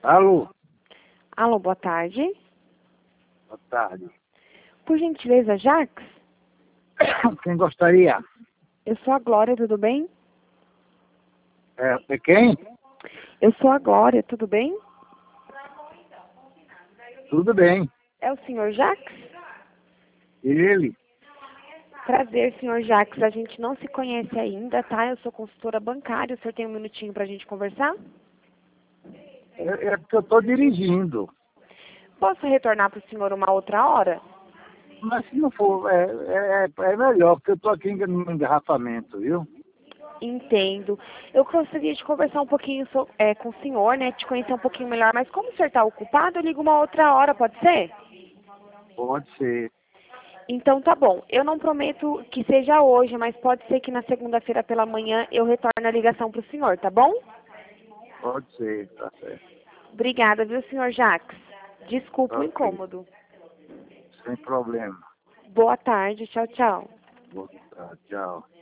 Alô, Alô, boa tarde. boa tarde. Por gentileza, Jax? Quem gostaria? Eu sou a Glória, tudo bem? É quem? Eu sou a Glória, tudo bem? Tudo bem. É o senhor Jax? Ele? Prazer, senhor Jax. A gente não se conhece ainda, tá? Eu sou consultora bancária. O senhor tem um minutinho pra gente conversar? É porque eu estou dirigindo. Posso retornar para o senhor uma outra hora? Mas se não for, é melhor, porque eu estou aqui no engarrafamento, viu? Entendo. Eu gostaria de conversar um pouquinho com o senhor, né? Te conhecer um pouquinho melhor, mas como o senhor está ocupado, eu ligo uma outra hora, pode ser? Pode ser. Então tá bom. Eu não prometo que seja hoje, mas pode ser que na segunda-feira pela manhã eu retorne a ligação para o senhor, tá bom? Pode ser, tá certo. Obrigada, viu, senhor Jax? Desculpa o Ok, incômodo. sem problema. Boa tarde, tchau, tchau. Boa tarde, tchau.